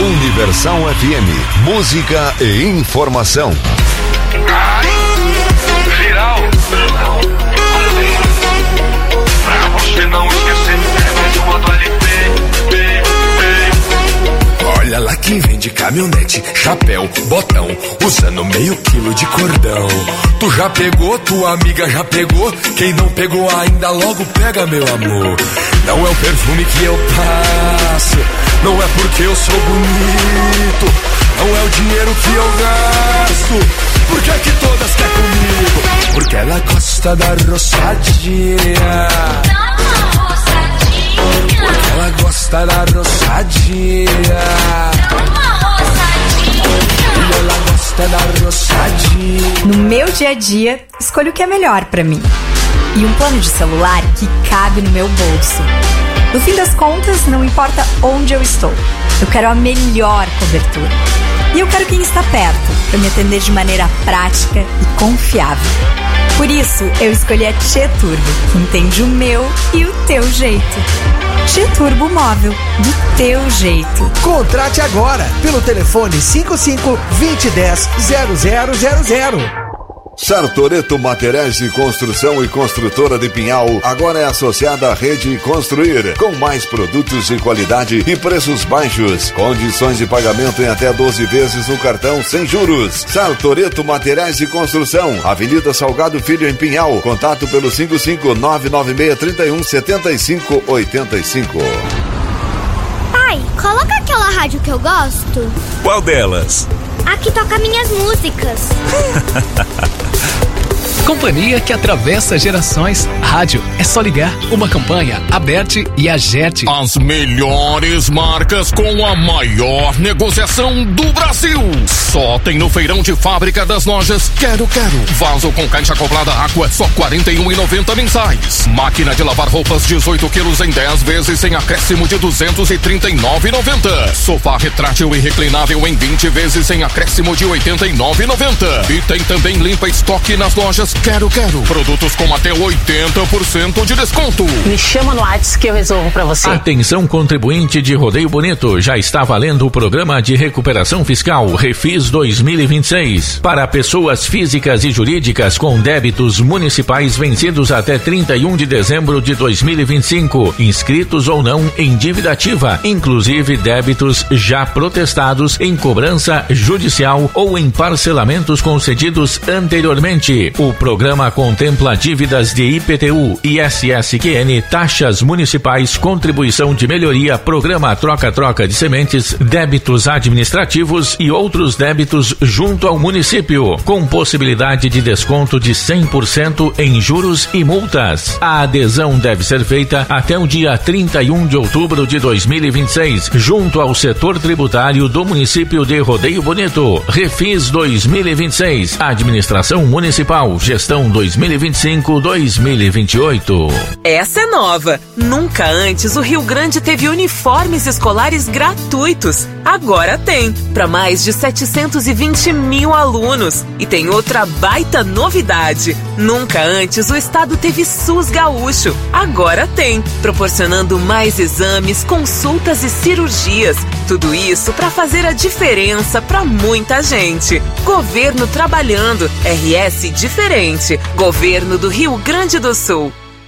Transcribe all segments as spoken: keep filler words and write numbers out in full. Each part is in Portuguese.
Universal F M, música e informação. Viral. Pra você não esquecer, é mais uma do L P. Olha lá quem vem de caminhonete, chapéu, botão, usando meio quilo de cordão. Tu já pegou, tua amiga já pegou, quem não pegou ainda logo pega, meu amor. Não é o perfume que eu passo, não é porque eu sou bonito, não é o dinheiro que eu gasto. Por que que todas quer comigo? Porque ela gosta da roçadinha. Porque ela gosta da roçadinha. E ela gosta da roçadinha. No meu dia a dia, escolho o que é melhor pra mim. E um plano de celular que cabe no meu bolso. No fim das contas, não importa onde eu estou. Eu quero a melhor cobertura. E eu quero quem está perto, para me atender de maneira prática e confiável. Por isso, eu escolhi a T Turbo, que entende o meu e o teu jeito. T Turbo Móvel, do teu jeito. Contrate agora, pelo telefone cinco cinco, dois zero, zero zero zero zero. Sartoreto Materiais de Construção e Construtora de Pinhal agora é associada à Rede Construir, com mais produtos de qualidade e preços baixos. Condições de pagamento em até doze vezes no cartão sem juros. Sartoreto Materiais de Construção, Avenida Salgado Filho em Pinhal. Contato pelo cinco cinco nove nove seis três um sete cinco oito cinco. Pai, coloca aquela rádio que eu gosto. Qual delas? A que toca minhas músicas. Companhia que atravessa gerações. Rádio é só ligar. Uma campanha, Aberte e Agerte. As melhores marcas com a maior negociação do Brasil. Só tem no feirão de fábrica das lojas Quero Quero. Vaso com caixa acoplada Aqua, só quarenta e um reais e noventa centavos mensais. Máquina de lavar roupas dezoito quilos em dez vezes sem acréscimo de duzentos e trinta e nove reais e noventa centavos. Sofá retrátil e reclinável em vinte vezes sem acréscimo de oitenta e nove reais e noventa centavos. E tem também limpa estoque nas lojas Quero Quero. Produtos com até oitenta por cento de desconto. Me chama no WhatsApp que eu resolvo pra você. Atenção, contribuinte de Rodeio Bonito, já está valendo o programa de recuperação fiscal Refis dois mil e vinte e seis. Para pessoas físicas e jurídicas com débitos municipais vencidos até trinta e um de dezembro de dois mil e vinte e cinco, inscritos ou não em dívida ativa, inclusive débitos já protestados em cobrança judicial ou em parcelamentos concedidos anteriormente. O programa contempla dívidas de I P T U, I S S Q N, taxas municipais, contribuição de melhoria, programa troca-troca de sementes, débitos administrativos e outros débitos junto ao município, com possibilidade de desconto de cem por cento em juros e multas. A adesão deve ser feita até o dia trinta e um de outubro de dois mil e vinte e seis, junto ao setor tributário do município de Rodeio Bonito. Refis dois mil e vinte e seis, Administração Municipal, Gestão dois mil e vinte e cinco a dois mil e vinte e oito. Essa é nova. Nunca antes o Rio Grande teve uniformes escolares gratuitos. Agora tem, para mais de setecentos e vinte mil alunos. E tem outra baita novidade. Nunca antes o estado teve SUS gaúcho. Agora tem, proporcionando mais exames, consultas e cirurgias. Tudo isso para fazer a diferença para muita gente. Governo trabalhando, R S diferente. Governo do Rio Grande do Sul.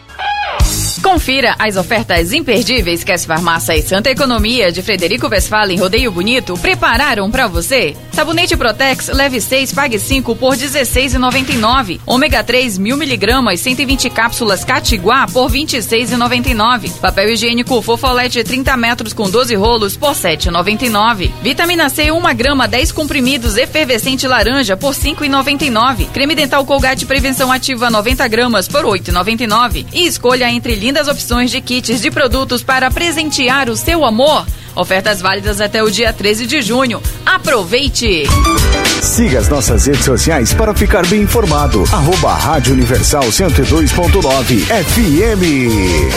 Confira as ofertas imperdíveis que as farmácias Santa Economia de Frederico Westphalen Rodeio Bonito prepararam para você. Sabonete Protex, leve seis, pague cinco por dezesseis reais e noventa e nove centavos. Ômega três, mil miligramas, cento e vinte cápsulas Catiguá por vinte e seis reais e noventa e nove centavos. Papel higiênico Fofolete trinta metros com doze rolos por sete reais e noventa e nove centavos. Vitamina C, uma grama, dez comprimidos, efervescente laranja por cinco reais e noventa e nove centavos. Creme dental Colgate Prevenção Ativa noventa gramas por oito reais e noventa e nove centavos. E escolha entre lindas opções de kits de produtos para presentear o seu amor. Ofertas válidas até o dia treze de junho. Aproveite! Siga as nossas redes sociais para ficar bem informado. Arroba Rádio Universal cento e dois ponto nove F M.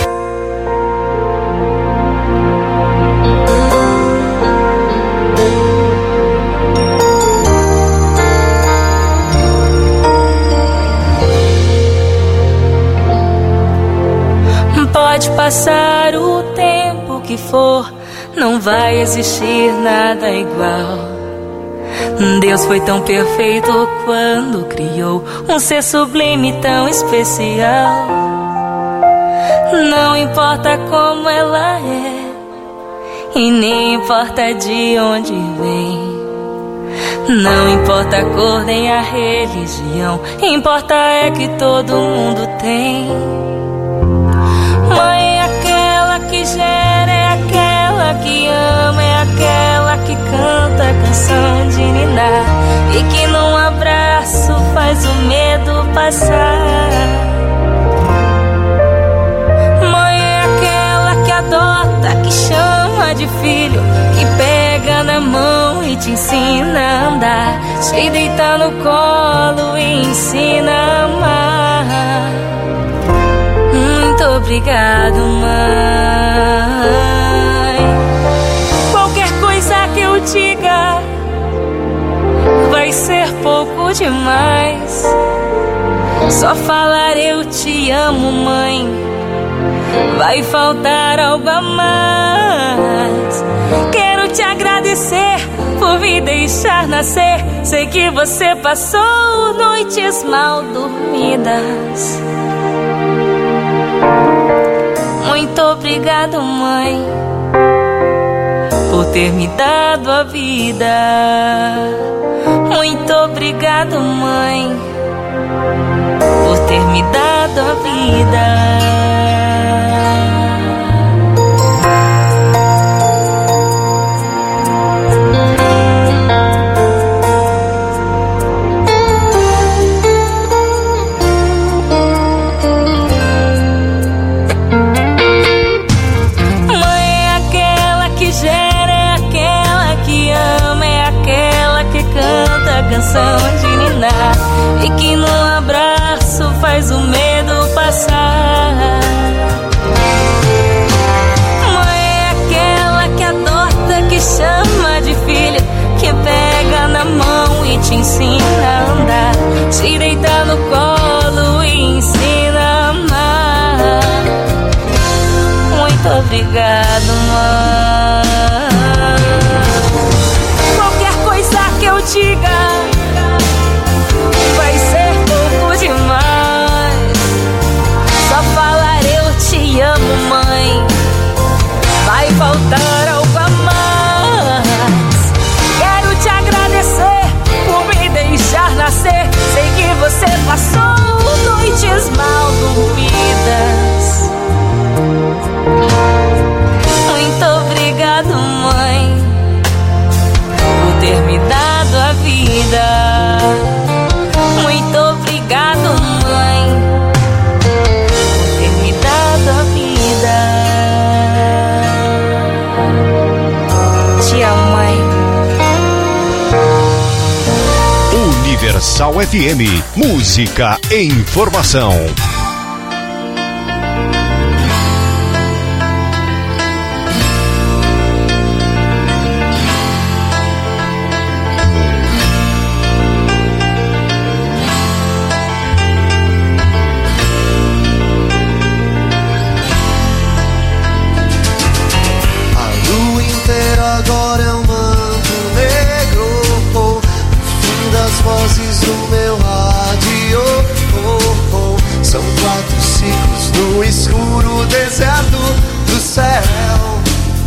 Pode passar o tempo que for, não vai existir nada igual. Deus foi tão perfeito quando criou um ser sublime tão especial. Não importa como ela é, e nem importa de onde vem. Não importa a cor nem a religião, importa é que todo mundo tem. Mãe é aquela que gera, é aquela que ama, é aquela que canta a canção de ninar e que num abraço faz o medo passar. Mãe é aquela que adota, que chama de filho, que pega na mão e te ensina a andar, te deita no colo e ensina a amar. Muito obrigado, mãe. Qualquer coisa que eu diga vai ser pouco demais. Só falar eu te amo, mãe, vai faltar algo a mais. Quero te agradecer por me deixar nascer. Sei que você passou noites mal dormidas. Muito obrigado, mãe, por ter me dado a vida. Muito obrigado, mãe, por ter me dado a vida. Canção de ninar e que num abraço faz o medo passar. Mãe é aquela que adota, que chama de filha, que pega na mão e te ensina a andar, te deita no colo e ensina a amar. Muito obrigado, mãe. Qualquer coisa que eu diga vai ser pouco demais. Só falar eu te amo, mãe, vai faltar algo a mais. Quero te agradecer por me deixar nascer. Sei que você passou noites mal dormidas. Muito obrigado, mãe, por ter me dado a vida. Muito obrigado, mãe, por ter me dado a vida. Te amo, mãe. Universal F M, música e informação. Agora é um manto negro, oh, fim das vozes do meu rádio, oh, oh. São quatro ciclos no escuro deserto do céu.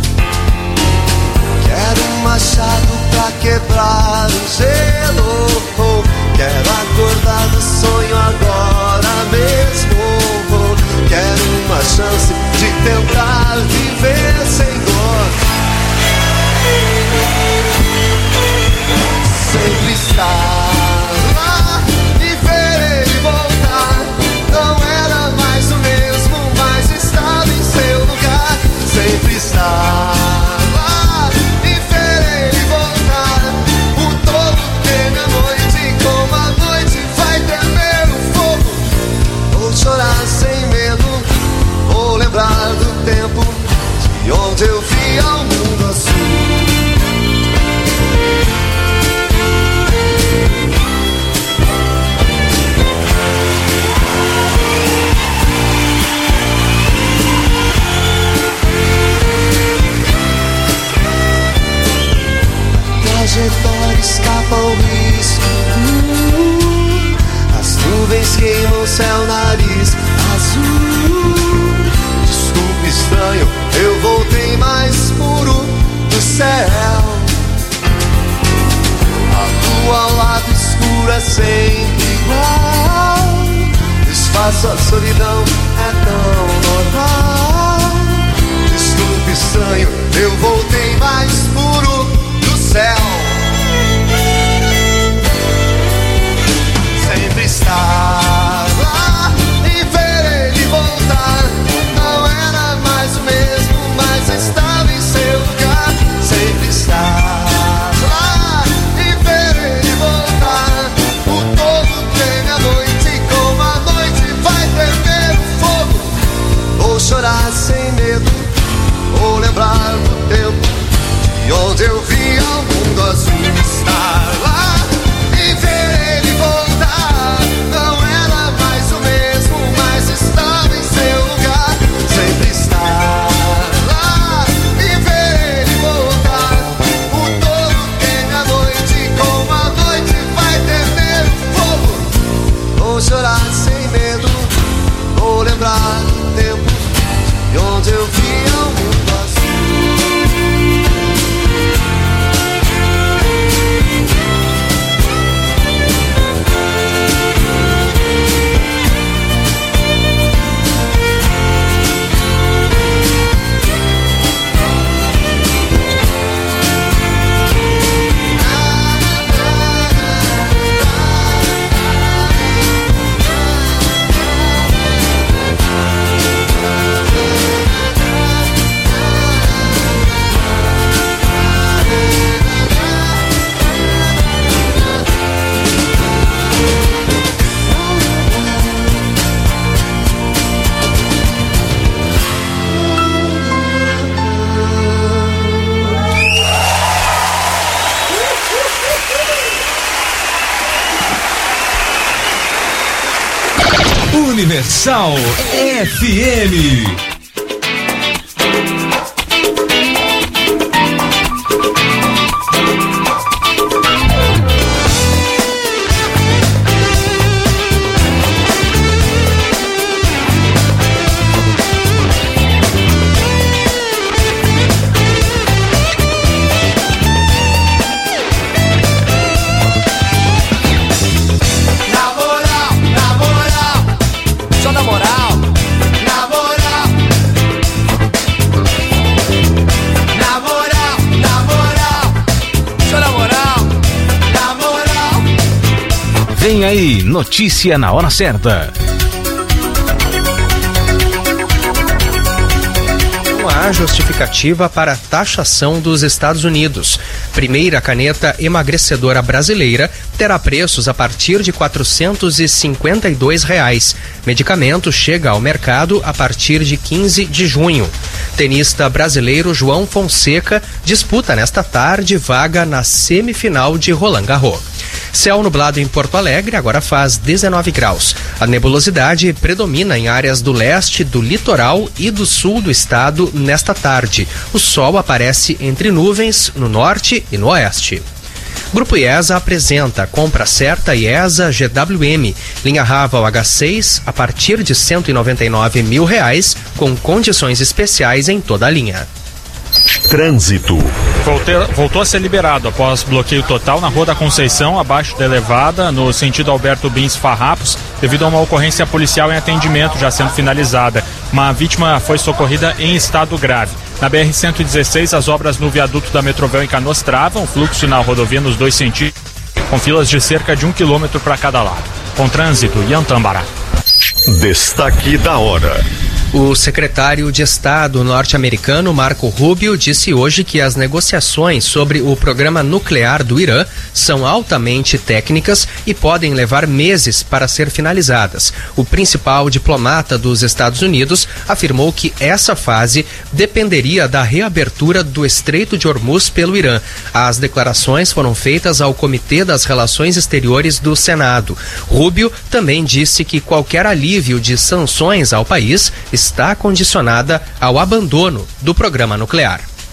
Quero um machado pra quebrar o gelo, oh. Quero acordar do sonho agora mesmo, oh. Quero uma chance de tentar viver sem dor. Sempre estar lá e ver ele voltar. Não era mais o mesmo, mas estava em seu lugar. Sempre estar lá e ver ele voltar. O todo teme a noite, como a noite vai temer o fogo. Ou chorar sem medo, ou lembrar do tempo Nossa solidão é tão normal. Desculpe, estranho, eu voltei mais puro do céu. Sempre estar lá e ver ele voltar. Não era mais o mesmo, mas estava em seu lugar. Sempre estar lá e ver ele voltar. O todo tem a noite, como a noite vai tremer o fogo. Ou chorar sem medo, ou lembrar do tempo de onde eu vi ao mundo azul. Estar lá e ver ele voltar. Não era mais o mesmo, mas estava em seu lugar. Sempre estar lá e ver ele voltar. O todo tem a noite, como a noite vai tremer o fogo. Ou chorar sem medo, ou lembrar do tempo de onde eu vi ao mundo azul. Universal F M. Vem aí, notícia na hora certa. Não há justificativa para a taxação dos Estados Unidos. Primeira caneta emagrecedora brasileira terá preços a partir de quatrocentos e cinquenta e dois reais. Medicamento chega ao mercado a partir de quinze de junho. Tenista brasileiro João Fonseca disputa nesta tarde vaga na semifinal de Roland Garros. Céu nublado em Porto Alegre, agora faz dezenove graus. A nebulosidade predomina em áreas do leste, do litoral e do sul do estado nesta tarde. O sol aparece entre nuvens no norte e no oeste. Grupo IESA apresenta compra certa IESA G W M, linha Raval H seis a partir de cento e noventa e nove mil reais, com condições especiais em toda a linha. Trânsito. Voltou, voltou a ser liberado após bloqueio total na Rua da Conceição, abaixo da Elevada, no sentido Alberto Bins Farrapos, devido a uma ocorrência policial em atendimento já sendo finalizada. Uma vítima foi socorrida em estado grave. Na B R cento e dezesseis, as obras no viaduto da Metrovel em Canoas travam o fluxo na rodovia nos dois sentidos, com filas de cerca de um quilômetro para cada lado. Com trânsito, Ian Tambará. Destaque da hora. O secretário de Estado norte-americano Marco Rubio disse hoje que as negociações sobre o programa nuclear do Irã são altamente técnicas e podem levar meses para ser finalizadas. O principal diplomata dos Estados Unidos afirmou que essa fase dependeria da reabertura do Estreito de Hormuz pelo Irã. As declarações foram feitas ao Comitê das Relações Exteriores do Senado. Rubio também disse que qualquer alívio de sanções ao país está condicionada ao abandono do programa nuclear.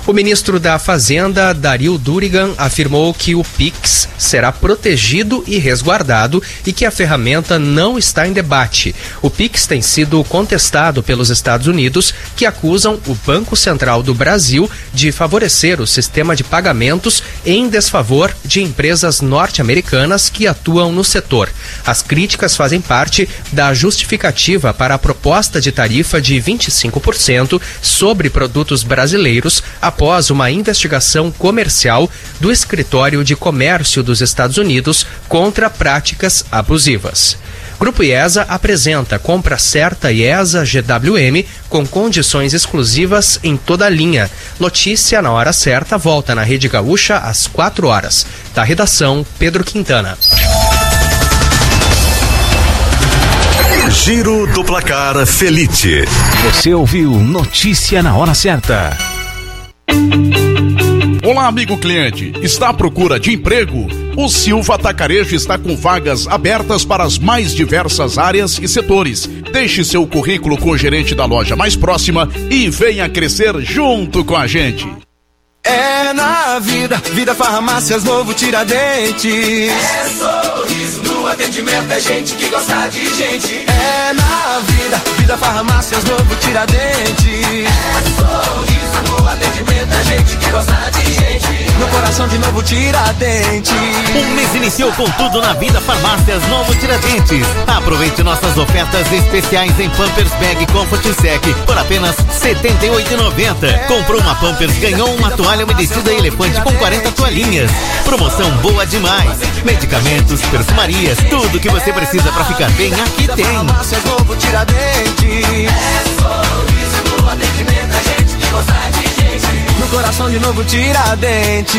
O ministro da Fazenda, Dario Durigan, afirmou que o Pix será protegido e resguardado e que a ferramenta não está em debate. O Pix tem sido contestado pelos Estados Unidos, que acusam o Banco Central do Brasil de favorecer o sistema de pagamentos em desfavor de empresas norte-americanas que atuam no setor. As críticas fazem parte da justificativa para a proposta de tarifa de vinte e cinco por cento sobre produtos brasileiros após uma investigação comercial do Escritório de Comércio dos Estados Unidos contra práticas abusivas. Grupo IESA apresenta compra certa IESA G W M com condições exclusivas em toda a linha. Notícia na hora certa volta na Rede Gaúcha às quatro horas. Da redação, Pedro Quintana. Giro do Placar Felite. Você ouviu Notícia na hora certa. Olá, amigo cliente. Está à procura de emprego? O Silva Atacarejo está com vagas abertas para as mais diversas áreas e setores. Deixe seu currículo com o gerente da loja mais próxima e venha crescer junto com a gente. É na vida, Vida Farmácias Novo Tiradentes. É sorriso no atendimento, é gente que gosta de gente. É na vida, Vida Farmácias Novo Tiradentes. É sorriso no atendimento, é gente que gosta de gente. No coração de Novo Tiradentes. O mês iniciou com tudo na Vida Farmácias Novo Tiradentes. Aproveite nossas ofertas especiais em Pampers Bag Comfort Sec por apenas setenta e oito reais e noventa centavos. Comprou uma Pampers, ganhou uma toalha umedecida elefante com quarenta toalhinhas. Promoção boa demais. Medicamentos, perfumarias, tudo que você precisa para ficar bem aqui tem. Farmácias Novo Tiradentes. É sorriso no atendimento, é gente que gosta de gente. No coração de Novo Tiradentes.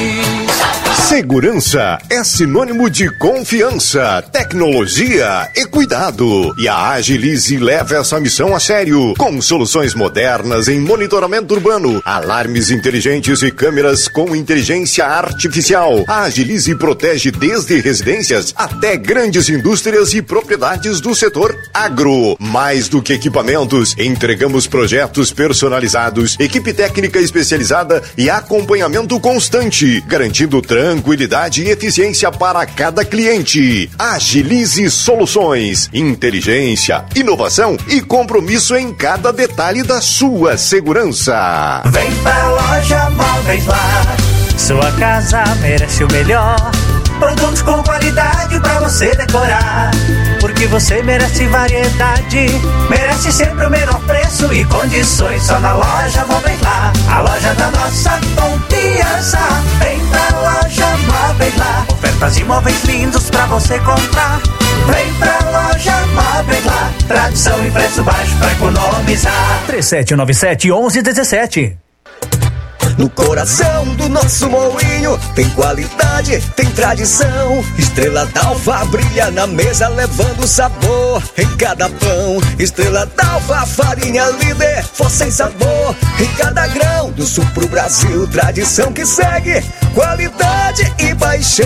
Segurança é sinônimo de confiança, tecnologia e cuidado. E a Agilize leva essa missão a sério, com soluções modernas em monitoramento urbano, alarmes inteligentes e câmeras com inteligência artificial. A Agilize protege desde residências até grandes indústrias e propriedades do setor agro. Mais do que equipamentos, entregamos projetos personalizados, equipe técnica especializada e acompanhamento constante, garantindo tranquilidade e eficiência para cada cliente. Agilize Soluções, inteligência, inovação e compromisso em cada detalhe da sua segurança. Vem pra Loja Móveis Lar, sua casa merece o melhor. Produtos com qualidade pra você decorar, porque você merece variedade, merece sempre o menor preço e condições. Só na Loja Móveis Lar, a loja da nossa confiança. Vem pra Loja Móveis Lar, ofertas de móveis lindos pra você comprar. Vem pra Loja Móveis Lar, tradição e preço baixo pra economizar. três sete nove sete, onze dezessete. No coração do nosso moinho tem qualidade, tem tradição. Estrela d'Alva brilha na mesa levando sabor em cada pão. Estrela d'Alva, farinha líder, força e sabor em cada grão. Do sul pro Brasil, tradição que segue, qualidade e paixão.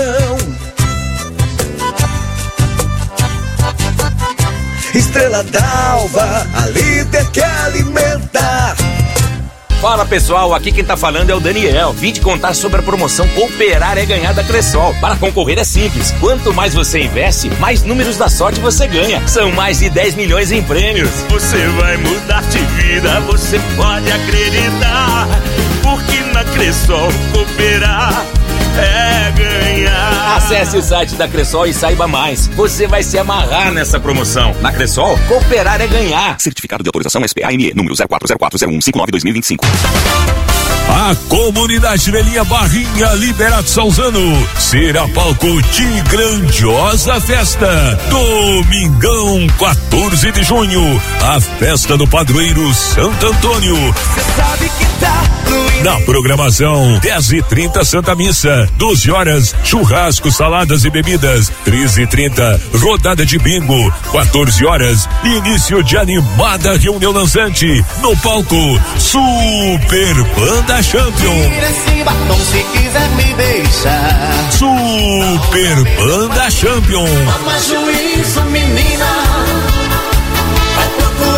Estrela d'Alva, a líder que alimenta. Fala pessoal, aqui quem tá falando é o Daniel. Vim te contar sobre a promoção Cooperar é Ganhar da Cressol. Para concorrer é simples, quanto mais você investe, mais números da sorte você ganha. São mais de dez milhões em prêmios. Você vai mudar de vida, você pode acreditar, porque na Cressol cooperar é ganhar. Acesse o site da Cressol e saiba mais. Você vai se amarrar nessa promoção. Na Cressol, cooperar é ganhar. Certificado de autorização S P A M E, número zero quatro zero quatro zero um cinco nove dois mil e vinte e cinco. A comunidade Velhinha Barrinha Liberato Salzano será palco de grandiosa festa. Domingão, quatorze de junho, a festa do padroeiro Santo Antônio. Cê sabe que tá no... Na programação, dez e trinta Santa Missa, doze horas, churrasco, saladas e bebidas, treze e trinta, rodada de bingo, quatorze horas, início de animada reunião dançante, no palco, Super Banda Champion. Tira esse batom se quiser me deixar. Super Banda Champion. Toma juízo, menina. Vai procurar o que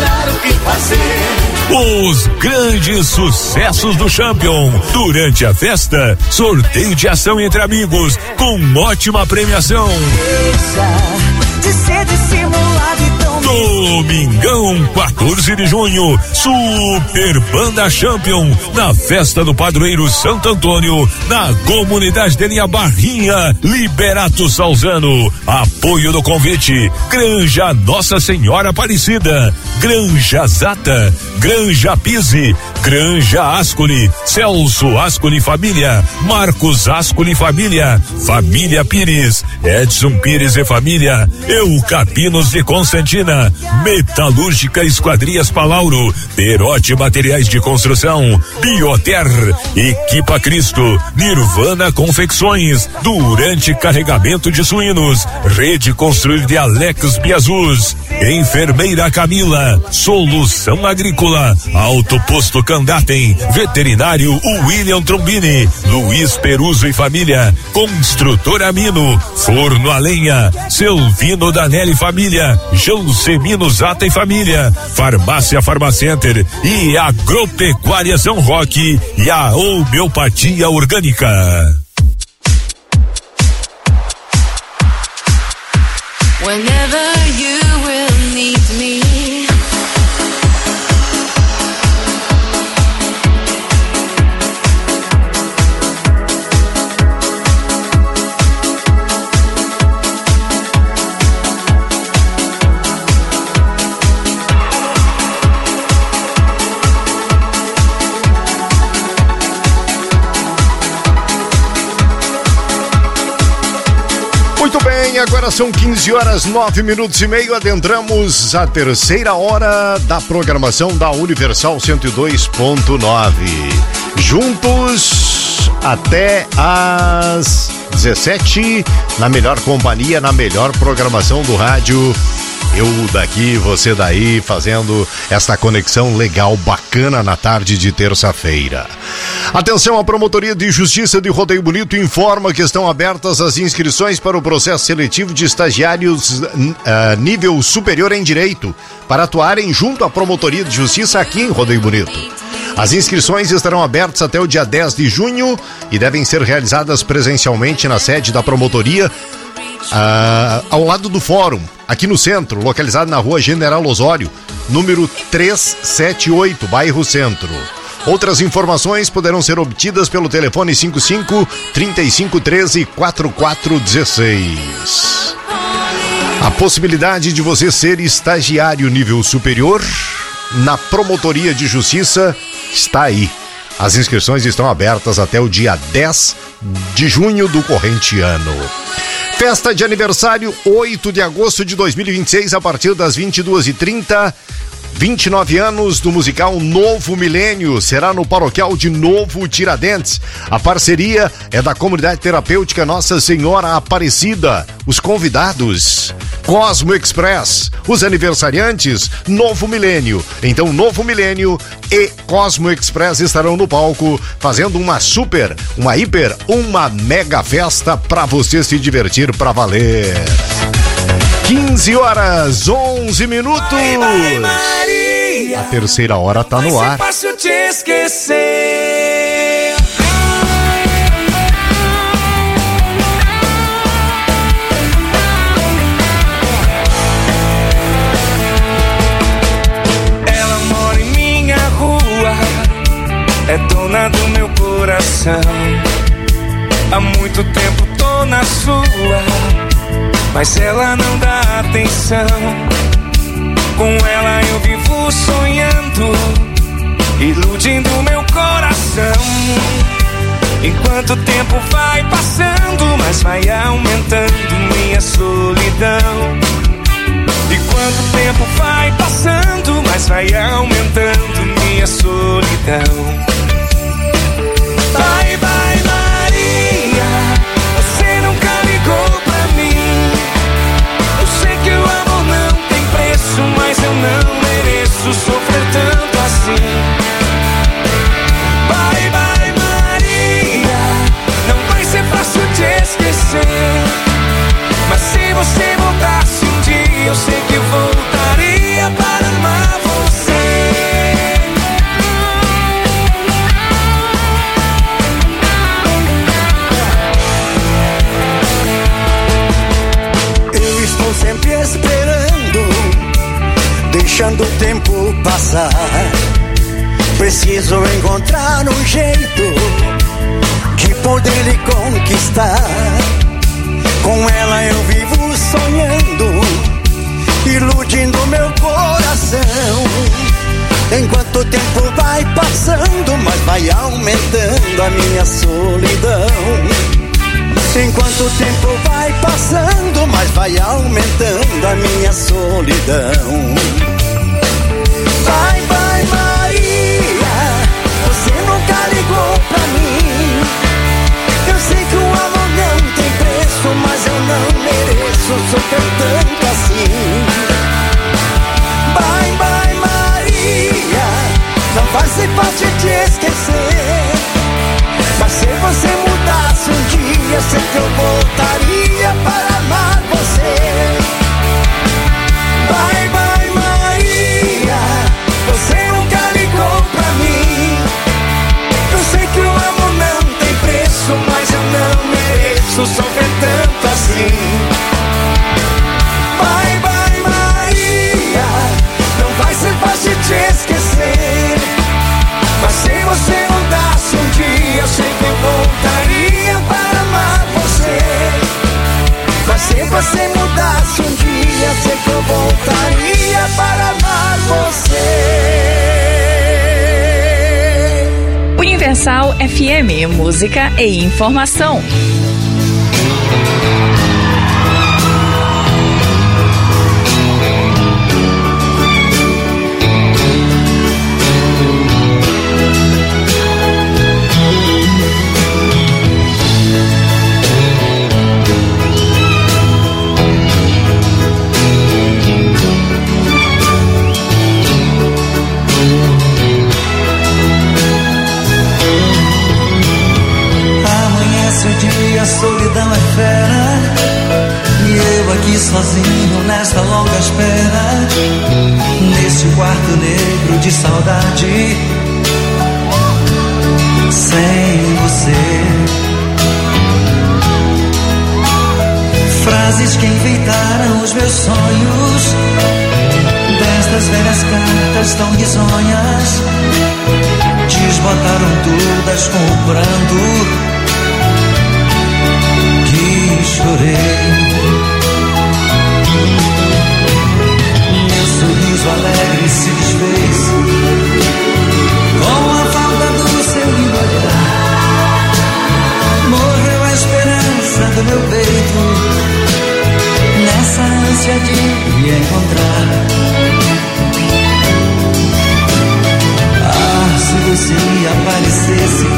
sabe fazer. Os grandes sucessos do Champion. Durante a festa, sorteio de ação entre amigos com ótima premiação. De ser dissimulado e tão Domingão, quatorze de junho, Super Banda Champion, na festa do Padroeiro Santo Antônio, na comunidade de Linha Barrinha, Liberato Salzano. Apoio do convite, Granja Nossa Senhora Aparecida, Granja Zata, Granja Pise, Granja Ascoli, Celso Ascoli Família, Marcos Ascoli Família, Família Pires, Edson Pires e Família, Eucapinos de Constantina, Metalúrgica Esquadrias Palauro, Perote Materiais de Construção, Bioter, Equipa Cristo, Nirvana Confecções, Durante Carregamento de Suínos, Rede Construir de Alex Biazus, Enfermeira Camila, Solução Agrícola, Alto Posto Candatem, Veterinário William Trombini, Luiz Peruso e Família, Construtora Mino, Forno a Lenha, Selvino Danelli Família, Jansemino Zata e Família, Farmácia Farmacenter e Agropecuária São Roque e a Homeopatia Orgânica. Whenever you will need me. Muito bem, agora são quinze horas, nove minutos e meio. Adentramos a terceira hora da programação da Universal cento e dois ponto nove. Juntos até às dezessete, na melhor companhia, na melhor programação do rádio. Eu daqui, você daí, fazendo esta conexão legal, bacana na tarde de terça-feira. Atenção, a Promotoria de Justiça de Rodeio Bonito informa que estão abertas as inscrições para o processo seletivo de estagiários uh, nível superior em Direito, para atuarem junto à Promotoria de Justiça aqui em Rodeio Bonito. As inscrições estarão abertas até o dia dez de junho e devem ser realizadas presencialmente na sede da Promotoria, Uh, ao lado do fórum, aqui no centro, localizado na rua General Osório, número trezentos e setenta e oito, bairro Centro. Outras informações poderão ser obtidas pelo telefone cinquenta e cinco, trinta e cinco, treze, quarenta e quatro dezesseis. A possibilidade de você ser estagiário nível superior na Promotoria de Justiça está aí. As inscrições estão abertas até o dia dez de junho do corrente ano. Festa de aniversário, oito de agosto de dois mil e vinte e seis, a partir das vinte e duas e trinta. vinte e nove anos do musical Novo Milênio, será no Paroquial de Novo Tiradentes. A parceria é da Comunidade Terapêutica Nossa Senhora Aparecida. Os convidados, Cosmo Express. Os aniversariantes, Novo Milênio. Então, Novo Milênio e Cosmo Express estarão no palco, fazendo uma super, uma hiper, uma mega festa para você se divertir pra valer. quinze horas, onze minutos. Vai, vai, Maria, a terceira hora tá no ar. Vai ser fácil te esquecer. Ela mora em minha rua, é dona do meu coração. Há muito tempo tô na sua, mas ela não dá atenção. Com ela eu vivo sonhando, iludindo meu coração. Enquanto o tempo vai passando, mas vai aumentando minha solidão. Enquanto o tempo vai passando, mas vai aumentando minha solidão. Vai, vai, Maria, você nunca ligou pra mim. Eu sei que o amor não tem preço, mas eu não mereço sofrer tanto assim. Vai, vai, Maria, não vai ser fácil te esquecer. Mas se você voltasse um dia, eu sei que voltaria para amar você. Preciso encontrar um jeito de poder lhe conquistar. Com ela eu vivo sonhando, iludindo meu coração. Enquanto o tempo vai passando, mas vai aumentando a minha solidão. Enquanto o tempo vai passando, mas vai aumentando a minha solidão. Vai, vai, Maria, você nunca ligou pra mim. Eu sei que o amor não tem preço, mas eu não mereço sofrer tanto assim. Vai, vai, Maria, não vai ser fácil te esquecer. Mas se você mudasse um dia, sei que eu voltaria para amar você. Vai, vai, Maria, você nunca ligou pra mim. Eu sei que o amor não tem preço, mas eu não mereço sofrer tanto assim. Vai, vai, Maria, não vai ser fácil te esquecer. Mas se você mudasse um dia, eu sei que eu voltaria para amar você. Mas se você mudasse um dia, sei que eu voltaria para amar você. Universal F M, música e informação. A solidão é fera, e eu aqui sozinho nesta longa espera, nesse quarto negro de saudade, sem você. Frases que enfeitaram os meus sonhos, destas velhas cartas tão risonhas, desbotaram todas com o pranto. Chorei. Meu sorriso alegre se desfez com a falta do seu lindo olhar. Morreu a esperança do meu peito nessa ânsia de me encontrar. Ah, se você me aparecesse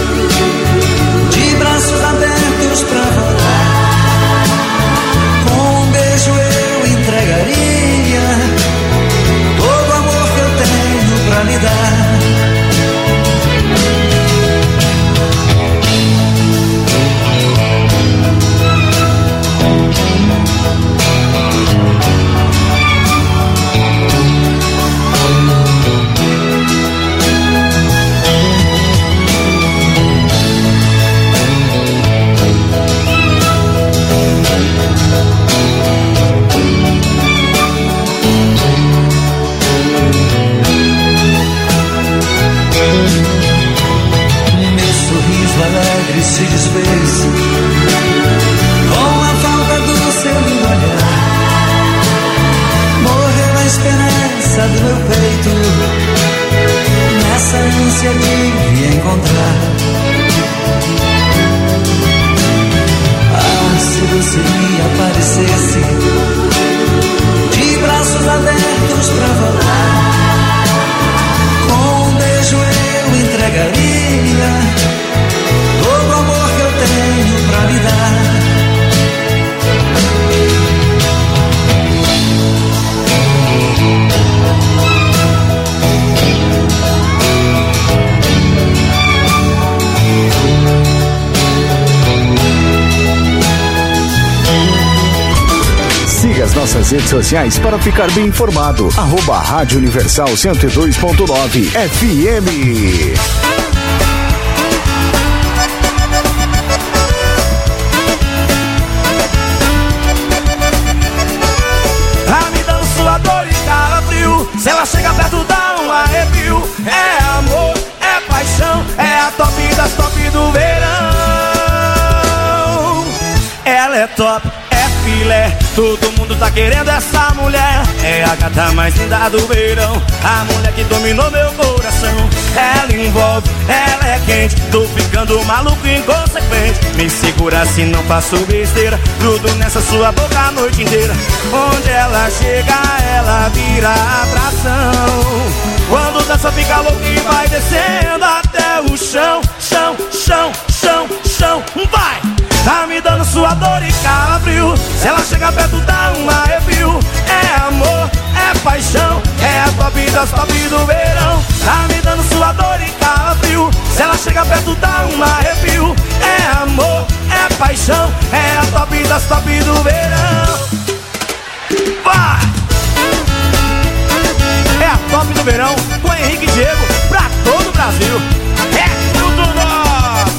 de braços abertos pra voar, eu entregaria todo o amor que eu tenho pra lhe dar. Alegre se desfez com a falta do seu lindo olhar. Morreu a esperança do meu peito nessa ânsia de me encontrar. Ah, se você me aparecesse de braços abertos pra voar, com um beijo eu entregaria todo o amor que eu tenho pra lhe dar. Siga as nossas redes sociais para ficar bem informado. Arroba Rádio Universal cento e dois ponto nove F M. Se ela chega perto dá um arrepio. É amor. top, é filé, todo mundo tá querendo essa mulher. É a gata mais linda do verão, a mulher que dominou meu coração. Ela envolve, ela é quente, tô ficando maluco e inconsequente. Me segura se não faço besteira, grudo nessa sua boca a noite inteira. Onde ela chega, ela vira atração. Quando dança fica louco e vai descendo até o chão. Chão, chão, chão, chão, vai! Tá me dando suador e calafrio. Se ela chega perto dá um arrepio. É amor, é paixão, é a top das top do verão. Tá me dando suador e calafrio. Se ela chega perto dá um arrepio. É amor, é paixão, é a top das top do verão. Vai! É a top do verão com Henrique e Diego pra todo o Brasil. É tudo nosso.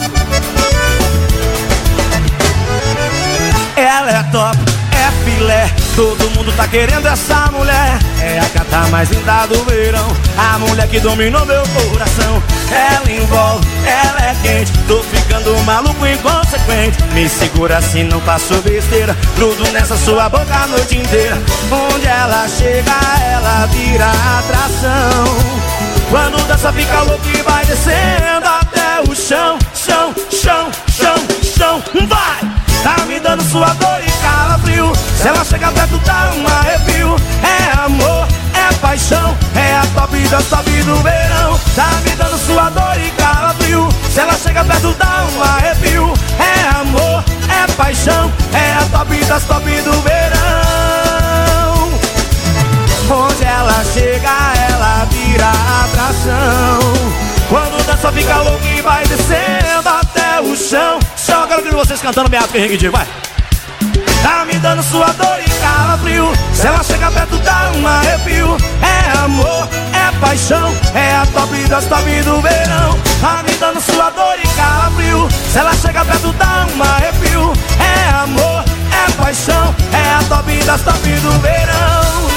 Ela é top, é filé, todo mundo tá querendo essa mulher. É a gata mais linda do verão, a mulher que dominou meu coração. Ela envolve, ela é quente, tô ficando maluco e inconsequente. Me segura se não faço besteira, grudo nessa sua boca a noite inteira. Onde ela chega, ela vira atração. Quando dança fica louco e vai descendo até o chão. Chão, chão, chão, chão, vai! Tá me dando suador e calafrio. Se ela chega perto dá um arrepio. É amor, é paixão, é a top das top do verão. Tá me dando suador e calafrio. Se ela chega perto dá um arrepio. É amor, é paixão, é a top das top do verão. Onde ela chega, ela vira atração. Quando dança fica louco e vai descendo até o chão. Só quero ouvir vocês cantando bem alto que Henrique vai. Tá me dando suador e calafrio. Se ela chega perto dá um arrepio. É amor, é paixão, é a top das top do verão. Tá me dando suador e calafrio. Se ela chega perto dá um arrepio. É amor, é paixão, é a top das top do verão.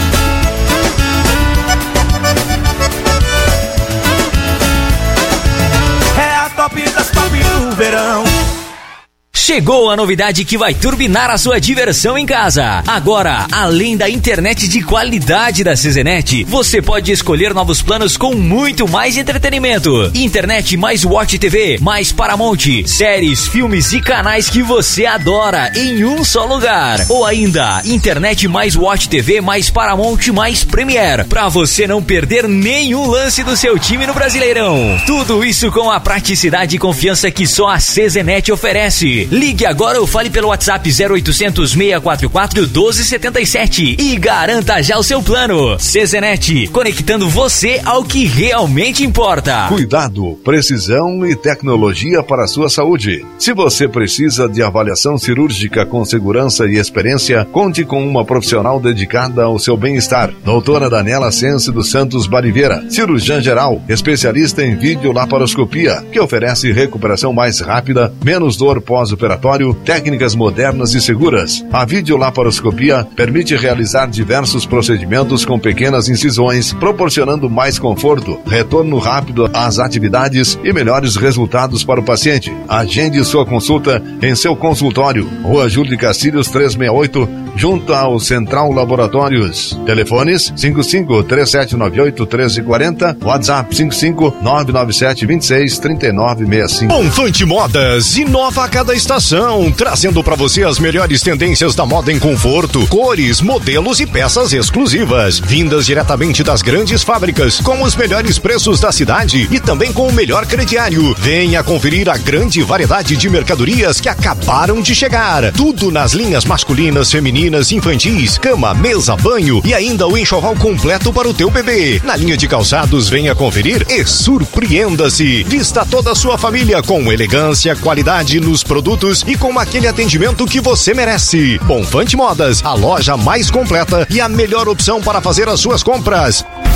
É a top das top do verão. Chegou a novidade que vai turbinar a sua diversão em casa. Agora, além da internet de qualidade da C Z Net, você pode escolher novos planos com muito mais entretenimento. Internet mais Watch T V, mais Paramount, séries, filmes e canais que você adora em um só lugar. Ou ainda, internet mais Watch T V, mais Paramount, mais Premiere, pra você não perder nenhum lance do seu time no Brasileirão. Tudo isso com a praticidade e confiança que só a C Z Net oferece. Ligue agora ou fale pelo WhatsApp zero oitocentos, seis quatro quatro, um dois sete sete e garanta já o seu plano. C Z Net, conectando você ao que realmente importa. Cuidado, precisão e tecnologia para a sua saúde. Se você precisa de avaliação cirúrgica com segurança e experiência, conte com uma profissional dedicada ao seu bem-estar. Doutora Daniela Sense dos Santos Bariveira, cirurgiã geral, especialista em videolaparoscopia, que oferece recuperação mais rápida, menos dor pós-operatório, técnicas modernas e seguras. A videolaparoscopia permite realizar diversos procedimentos com pequenas incisões, proporcionando mais conforto, retorno rápido às atividades e melhores resultados para o paciente. Agende sua consulta em seu consultório, Rua Júlio de Castilhos trezentos e sessenta e oito, junto ao Central Laboratórios. Telefones cinco cinco, três sete nove oito, um três quatro zero, WhatsApp cinco cinco, nove nove sete, dois seis, três nove seis cinco. Bonfante Modas inova a cada estação, trazendo para você as melhores tendências da moda em conforto, cores, modelos e peças exclusivas, vindas diretamente das grandes fábricas, com os melhores preços da cidade e também com o melhor crediário. Venha conferir a grande variedade de mercadorias que acabaram de chegar. Tudo nas linhas masculinas, femininas, infantis, cama, mesa, banho e ainda o enxoval completo para o teu bebê. Na linha de calçados, venha conferir e surpreenda-se. Vista toda a sua família com elegância, qualidade nos produtos e com aquele atendimento que você merece. Bonfante Modas, a loja mais completa e a melhor opção para fazer as suas compras.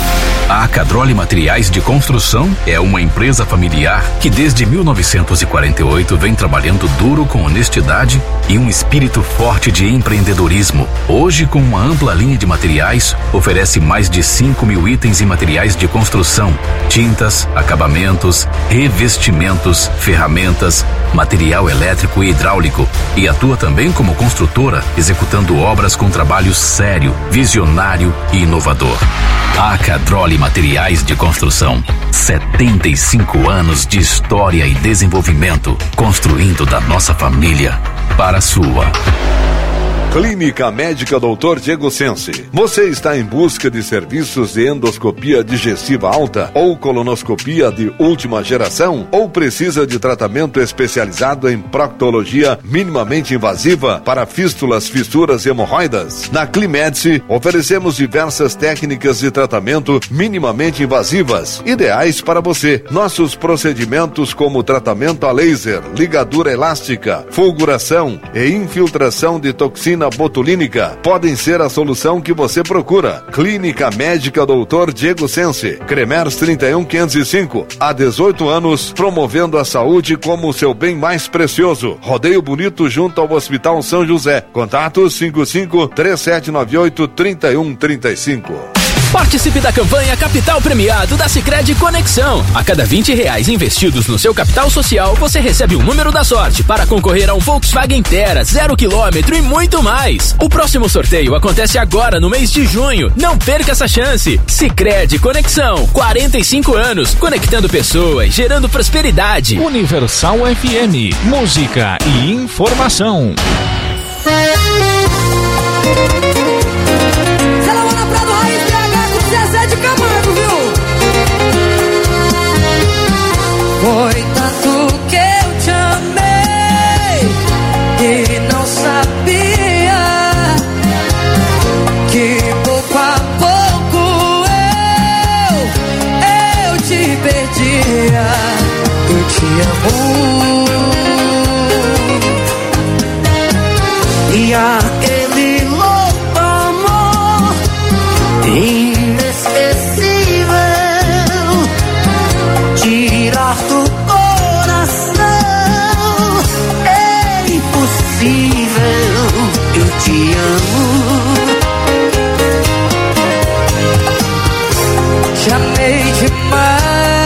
A Acadrole Materiais de Construção é uma empresa familiar que desde mil novecentos e quarenta e oito vem trabalhando duro com honestidade e um espírito forte de empreendedorismo. Hoje, com uma ampla linha de materiais, oferece mais de cinco mil itens e materiais de construção, tintas, acabamentos, revestimentos, ferramentas, material elétrico e hidráulico, e atua também como construtora, executando obras com trabalho sério, visionário e inovador. A Acadrole Materiais de Construção. setenta e cinco anos de história e desenvolvimento, construindo da nossa família para a sua. Clínica Médica doutor Diego Sensi. Você está em busca de serviços de endoscopia digestiva alta ou colonoscopia de última geração? Ou precisa de tratamento especializado em proctologia minimamente invasiva para fístulas, fissuras e hemorroidas? Na Climedice, oferecemos diversas técnicas de tratamento minimamente invasivas, ideais para você. Nossos procedimentos como tratamento a laser, ligadura elástica, fulguração e infiltração de toxina botulínica podem ser a solução que você procura. Clínica Médica doutor Diego Sensi, Cremers trinta e um quinhentos e cinco, há dezoito anos, promovendo a saúde como o seu bem mais precioso. Rodeio Bonito, junto ao Hospital São José. Contatos cinco cinco, três sete nove oito, três um três cinco. Participe da campanha Capital Premiado da Sicredi Conexão. A cada vinte reais investidos no seu capital social, você recebe um número da sorte para concorrer a um Volkswagen Terra, zero quilômetro e muito mais. O próximo sorteio acontece agora no mês de junho. Não perca essa chance. Sicredi Conexão, quarenta e cinco anos, conectando pessoas, gerando prosperidade. Universal F M, música e informação. Foi tanto que eu te amei e não sabia que pouco a pouco eu, eu te perdia. Eu te amo e aquele louco amor inesquecível tirar do coração é impossível. Eu te amo, te amei demais,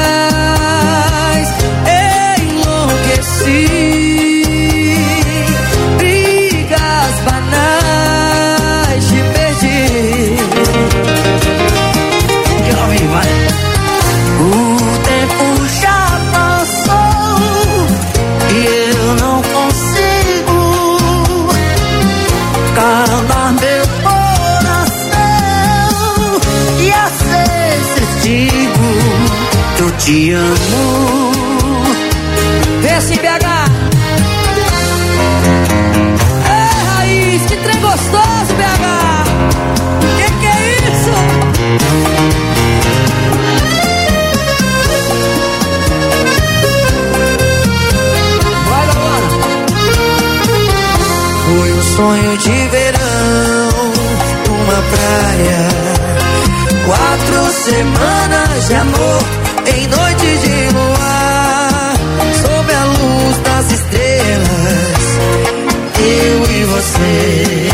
enlouqueci. Brigas banais, te perdi. Que não vem, vai. O tempo já passou e eu não consigo calar meu coração. E às vezes digo que eu te amo. Esse B H é raiz, que trem gostoso, B H. Que que é isso? Foi um sonho de verão, uma praia, quatro semanas de amor em noite de luar, sob a luz das estrelas, eu e você.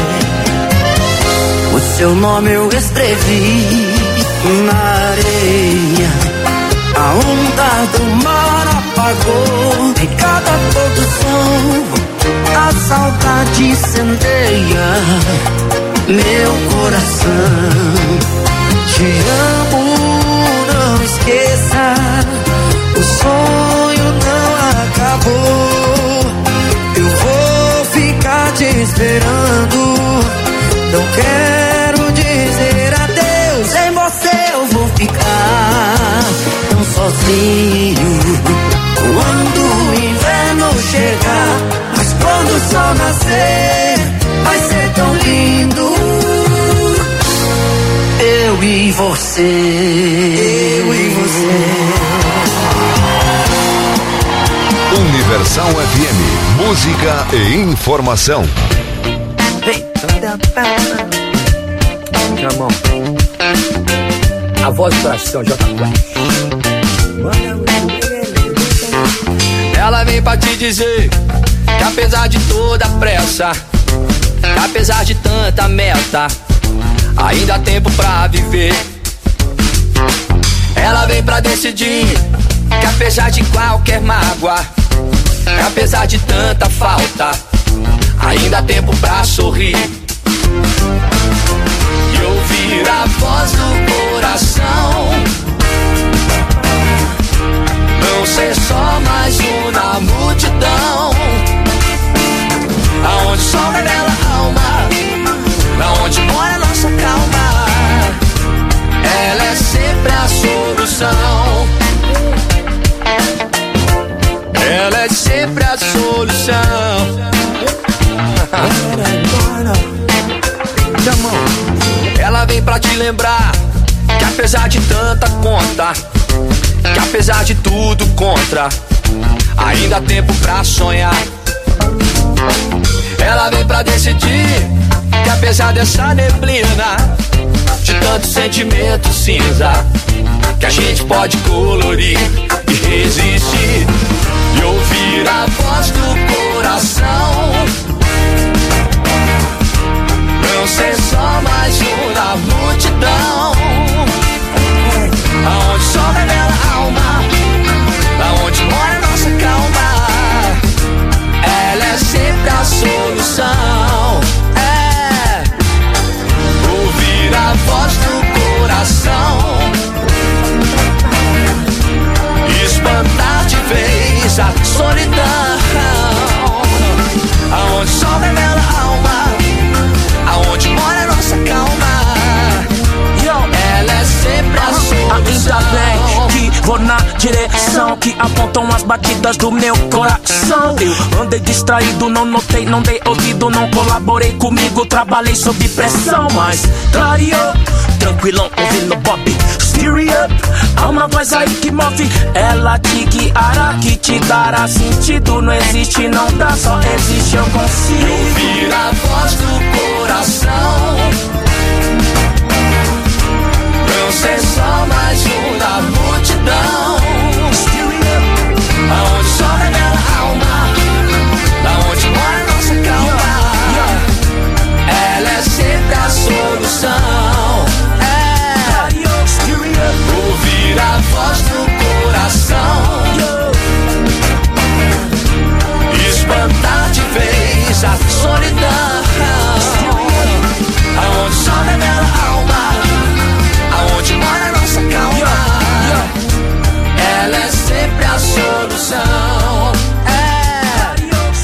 O seu nome eu escrevi na areia, a onda do mar apagou em cada pôr do sol. A saudade incendeia meu coração. Te amo, não esqueça, o sonho não acabou. Eu vou ficar te esperando, não quero dizer adeus. Sem você eu vou ficar tão sozinho. Quando o inverno chegar, mas quando o sol nascer, vai ser tão lindo. Eu e você, eu e você. Universal F M, música e informação. Come on. A voz do coração, J Quest. Ela vem pra te dizer que apesar de toda a pressa, que apesar de tanta meta, ainda há tempo pra viver. Ela vem pra decidir que apesar de qualquer mágoa, que apesar de tanta falta, ainda há tempo pra sorrir e ouvir a voz do coração. Não ser só mais um na multidão, aonde o sol revela a alma, aonde mora a nossa calma. Ela é sempre a solução. Ela é sempre a solução. Ela vem pra te lembrar que apesar de tanta conta, que apesar de tudo contra, ainda há tempo pra sonhar. Ela vem pra decidir que apesar dessa neblina, de tanto sentimento cinza, que a gente pode colorir e resistir e ouvir a voz do coração. Não ser só mais um na multidão, aonde o sol revela a alma, aonde mora a nossa calma. Ela é sempre a solução. É ouvir a voz do coração, espantar de vez a solidão, aonde o sol revela a alma, aonde mora a nossa calma. Ela é sempre a solução. Ainda bem que vou na direção que apontam as batidas do meu coração. Eu andei distraído, não notei, não dei ouvido, não colaborei comigo, trabalhei sob pressão, mas clareou, tranquilão, ouvindo Bob. Steer up, há uma voz aí que move, ela te guiará, que te dará sentido. Não existe, não dá, só existe, eu consigo ouvir a voz do coração. Não ser só mais um da multidão, aonde o sol revela a alma, aonde mora a nossa calma. Ela é sempre a solução. É ouvir a voz do coração, espantar de vez a solidão, aonde o sol revela a alma, aonde mora a nossa calma. Ela é sempre a solução. É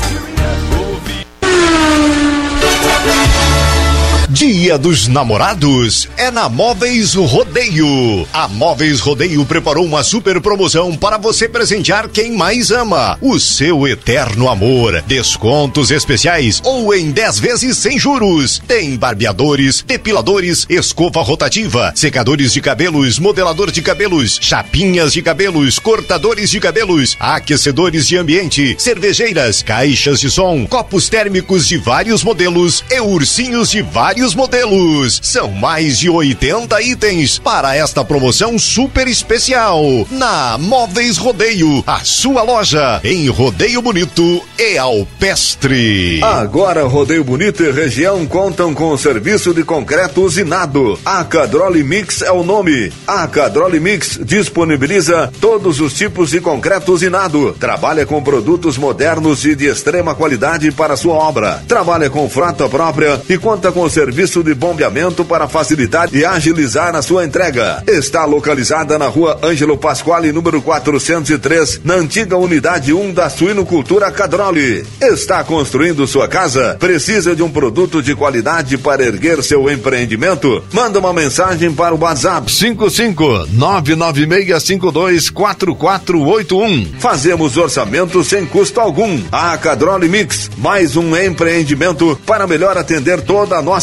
Dia dos Namorados é na Móveis Rodeio. A Móveis Rodeio preparou uma super promoção para você presentear quem mais ama, o seu eterno amor. Descontos especiais ou em dez vezes sem juros. Tem barbeadores, depiladores, escova rotativa, secadores de cabelos, modelador de cabelos, chapinhas de cabelos, cortadores de cabelos, aquecedores de ambiente, cervejeiras, caixas de som, copos térmicos de vários modelos e ursinhos de vários modelos. São mais de oitenta itens para esta promoção super especial na Móveis Rodeio, a sua loja em Rodeio Bonito e Alpestre. Agora Rodeio Bonito e região contam com o serviço de concreto usinado. A Cadroli Mix é o nome. A Cadroli Mix disponibiliza todos os tipos de concreto usinado. Trabalha com produtos modernos e de extrema qualidade para sua obra. Trabalha com frota própria e conta com o serviço de bombeamento para facilitar e agilizar a sua entrega. Está localizada na rua Ângelo Pasquale, número quatrocentos e três, na antiga unidade um da Suinocultura Cadroli. Está construindo sua casa? Precisa de um produto de qualidade para erguer seu empreendimento? Manda uma mensagem para o WhatsApp cinco cinco nove nove seis cinco dois quatro quatro oito um. Fazemos orçamento sem custo algum. A Cadroli Mix, mais um empreendimento para melhor atender toda a nossa região.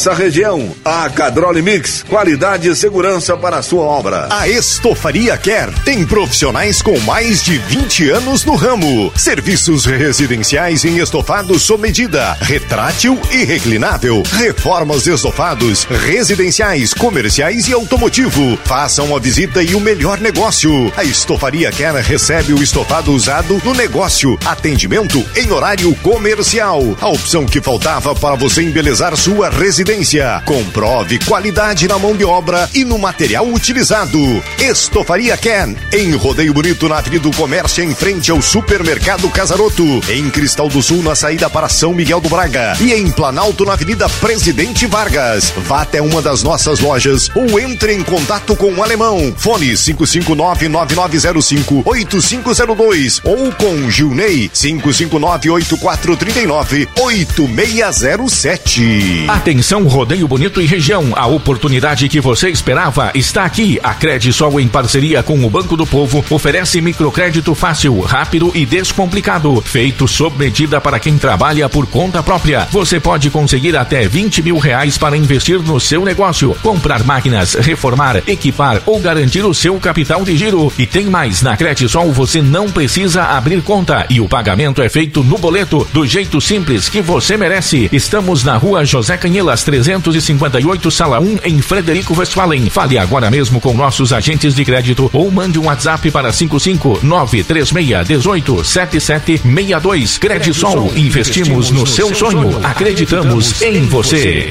Atenção, a Cadroli Mix, qualidade e segurança para a sua obra. A Estofaria Quer tem profissionais com mais de vinte anos no ramo. Serviços residenciais em estofados sob medida, retrátil e reclinável, reformas de estofados residenciais, comerciais e automotivo. Faça uma visita e o melhor negócio. A Estofaria Quer recebe o estofado usado no negócio. Atendimento em horário comercial. A opção que faltava para você embelezar sua residência. Comprove qualidade na mão de obra e no material utilizado. Estofaria Ken, em Rodeio Bonito, na Avenida do Comércio, em frente ao Supermercado Casaroto. Em Cristal do Sul, na saída para São Miguel do Braga. E em Planalto, na Avenida Presidente Vargas. Vá até uma das nossas lojas ou entre em contato com o Alemão. Fone cinco cinco nove, nove nove zero cinco, oito cinco zero dois ou com Gilney cinco cinco nove, oito quatro três nove, oito seis zero sete. Atenção, Rodeio Bonito e região, a oportunidade que você esperava está aqui. A Credisol, em parceria com o Banco do Povo, oferece microcrédito fácil, rápido e descomplicado, feito sob medida para quem trabalha por conta própria. Você pode conseguir até vinte mil reais para investir no seu negócio, comprar máquinas, reformar, equipar ou garantir o seu capital de giro. E tem mais, na Credisol você não precisa abrir conta e o pagamento é feito no boleto, do jeito simples que você merece. Estamos na Rua José Canhelas, trezentos e cinquenta e oito, sala um, em Frederico Westphalen. Fale agora mesmo com nossos agentes de crédito ou mande um WhatsApp para cinco cinco nove três seis um oito sete sete seis dois. Credisol, investimos no seu sonho, acreditamos em você.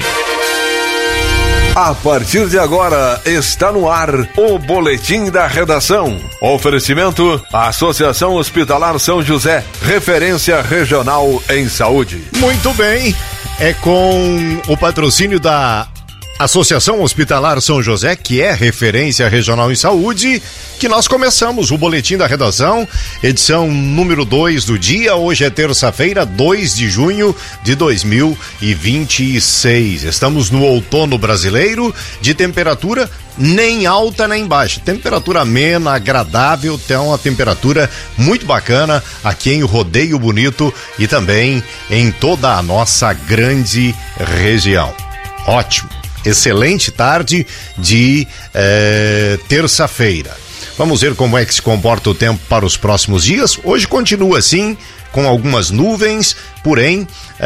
A partir de agora, está no ar o Boletim da Redação. Oferecimento, Associação Hospitalar São José, referência regional em saúde. Muito bem, é com o patrocínio da Associação Hospitalar São José, que é referência regional em saúde, que nós começamos o Boletim da Redação, edição número dois do dia. Hoje é terça-feira, dois de junho de dois mil e vinte e seis. Estamos no outono brasileiro, de temperatura nem alta nem baixa, temperatura amena, agradável, tem uma temperatura muito bacana aqui em Rodeio Bonito e também em toda a nossa grande região. Ótimo, excelente tarde de eh, terça-feira. Vamos ver como é que se comporta o tempo para os próximos dias. Hoje continua assim, com algumas nuvens, porém,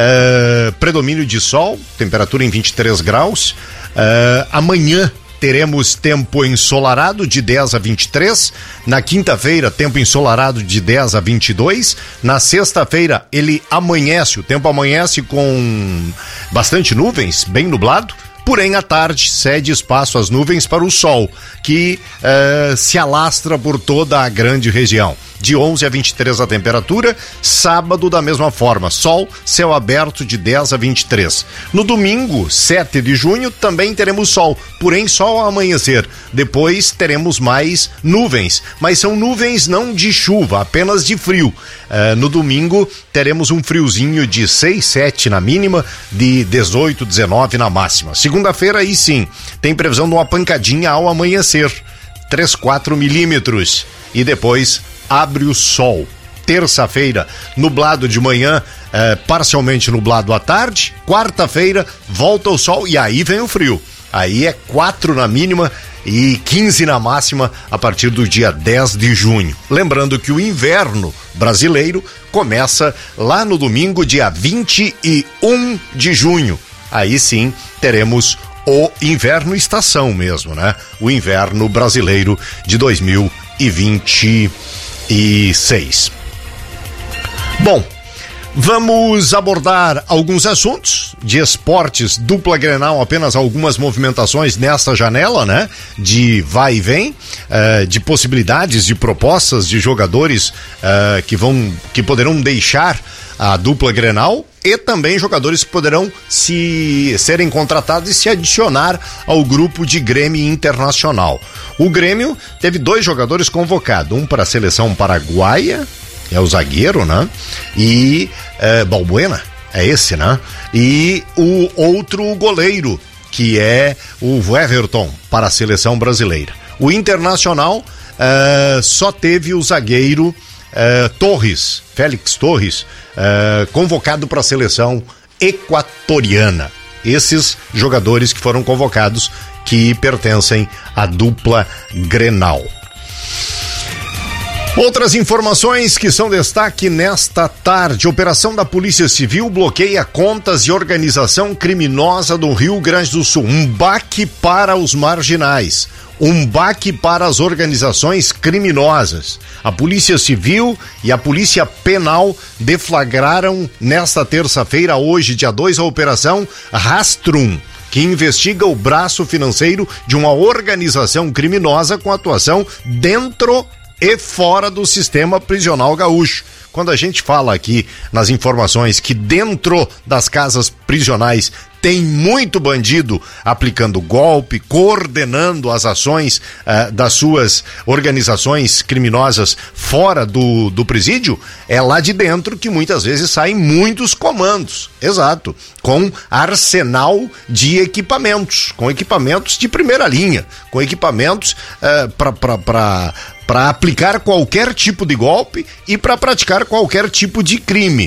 eh, predomínio de sol, temperatura em vinte e três graus. Eh, amanhã teremos tempo ensolarado de dez a vinte e três. Na quinta-feira, tempo ensolarado de dez a vinte e dois. Na sexta-feira, ele amanhece, o tempo amanhece com bastante nuvens, bem nublado. Porém, à tarde, cede espaço às nuvens para o sol, que uh, se alastra por toda a grande região. De onze a vinte e três a temperatura, sábado da mesma forma, sol, céu aberto de dez a vinte e três. No domingo, sete de junho, também teremos sol, porém só ao amanhecer. Depois teremos mais nuvens, mas são nuvens não de chuva, apenas de frio. Uh, no domingo, teremos um friozinho de seis, sete na mínima, de dezoito, dezenove na máxima. Segunda-feira, aí sim, tem previsão de uma pancadinha ao amanhecer, três, quatro milímetros, e depois abre o sol. Terça-feira, nublado de manhã, eh, parcialmente nublado à tarde. Quarta-feira, volta o sol e aí vem o frio. Aí é quatro na mínima e quinze na máxima a partir do dia dez de junho. Lembrando que o inverno brasileiro começa lá no domingo, dia vinte e um de junho. Aí sim teremos o inverno estação mesmo, né? O inverno brasileiro de dois mil e vinte e seis. Bom, vamos abordar alguns assuntos de esportes, dupla Grenal, apenas algumas movimentações nesta janela, né? De vai e vem, uh, de possibilidades, de propostas de jogadores uh, que vão, que poderão deixar a dupla Grenal e também jogadores que poderão se serem contratados e se adicionar ao grupo de Grêmio Internacional. O Grêmio teve dois jogadores convocados, um para a seleção paraguaia, é o zagueiro, né? E é, Balbuena, é esse, né? E o outro goleiro, que é o Everton, para a seleção brasileira. O Internacional é, só teve o zagueiro é, Torres, Félix Torres, é, convocado para a seleção equatoriana. esses jogadores que foram convocados, que pertencem à dupla Grenal. Outras informações que são destaque nesta tarde. Operação da Polícia Civil bloqueia contas e organização criminosa do Rio Grande do Sul. Um baque para os marginais. Um baque para as organizações criminosas. A Polícia Civil e a Polícia Penal deflagraram nesta terça-feira, hoje, dia dois, a Operação Rastrum, que investiga o braço financeiro de uma organização criminosa com atuação dentro e fora do sistema prisional gaúcho. Quando a gente fala aqui nas informações que dentro das casas prisionais tem muito bandido aplicando golpe, coordenando as ações uh, das suas organizações criminosas fora do, do presídio, é lá de dentro que muitas vezes saem muitos comandos, exato, com arsenal de equipamentos, com equipamentos de primeira linha, com equipamentos uh, para para para aplicar qualquer tipo de golpe e para praticar qualquer tipo de crime,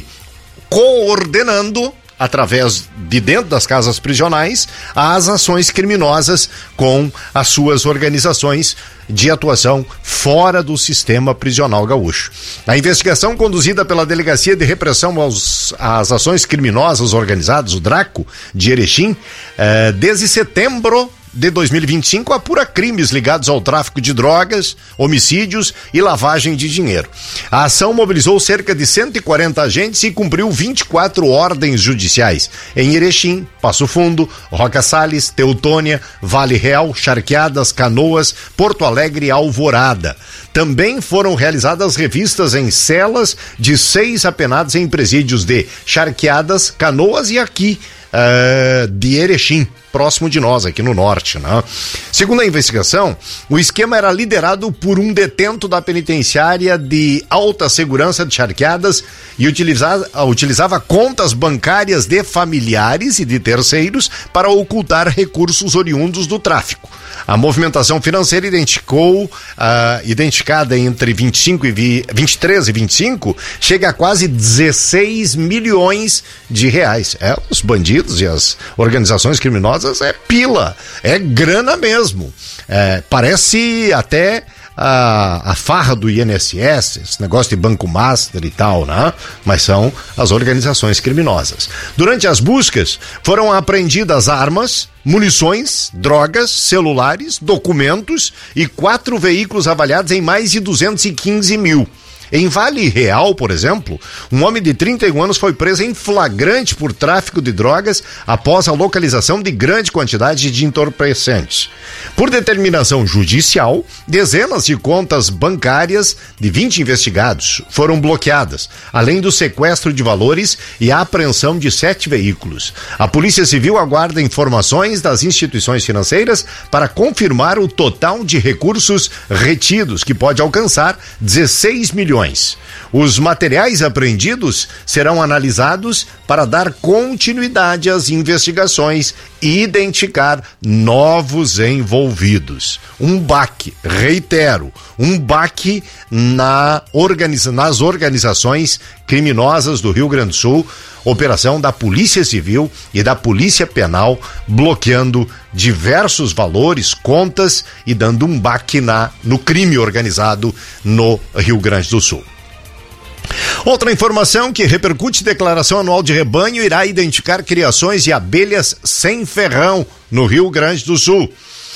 coordenando através de dentro das casas prisionais as ações criminosas com as suas organizações de atuação fora do sistema prisional gaúcho. A investigação conduzida pela Delegacia de Repressão aos, às Ações Criminosas Organizadas, o DRACO, de Erechim, eh, desde setembro de dois mil e vinte e cinco, apura crimes ligados ao tráfico de drogas, homicídios e lavagem de dinheiro. A ação mobilizou cerca de cento e quarenta agentes e cumpriu vinte e quatro ordens judiciais em Erechim, Passo Fundo, Roca Salles, Teutônia, Vale Real, Charqueadas, Canoas, Porto Alegre e Alvorada. Também foram realizadas revistas em celas de seis apenados em presídios de Charqueadas, Canoas e aqui Uh, de Erechim, próximo de nós, aqui no norte, né? Segundo a investigação, o esquema era liderado por um detento da penitenciária de alta segurança de Charqueadas e utilizava, utilizava contas bancárias de familiares e de terceiros para ocultar recursos oriundos do tráfico. A movimentação financeira identificou, uh, identificada entre vinte e cinco e vinte e três e vinte e cinco, chega a quase dezesseis milhões de reais. É, os bandidos e as organizações criminosas é pila, é grana mesmo. É, parece até a, a farra do I N S S, esse negócio de Banco Master e tal, né? Mas são as organizações criminosas. Durante as buscas, foram apreendidas armas, munições, drogas, celulares, documentos e quatro veículos avaliados em mais de duzentos e quinze mil. Em Vale Real, por exemplo, um homem de trinta e um anos foi preso em flagrante por tráfico de drogas após a localização de grande quantidade de entorpecentes. Por determinação judicial, dezenas de contas bancárias de vinte investigados foram bloqueadas, além do sequestro de valores e a apreensão de sete veículos. A Polícia Civil aguarda informações das instituições financeiras para confirmar o total de recursos retidos, que pode alcançar dezesseis milhões. Os materiais apreendidos serão analisados para dar continuidade às investigações e identificar novos envolvidos. Um baque, reitero, um baque na organiza- nas organizações criminosas do Rio Grande do Sul, operação da Polícia Civil e da Polícia Penal, bloqueando diversos valores, contas e dando um baque na, no crime organizado no Rio Grande do Sul. Outra informação que repercute: declaração anual de rebanho irá identificar criações de abelhas sem ferrão no Rio Grande do Sul.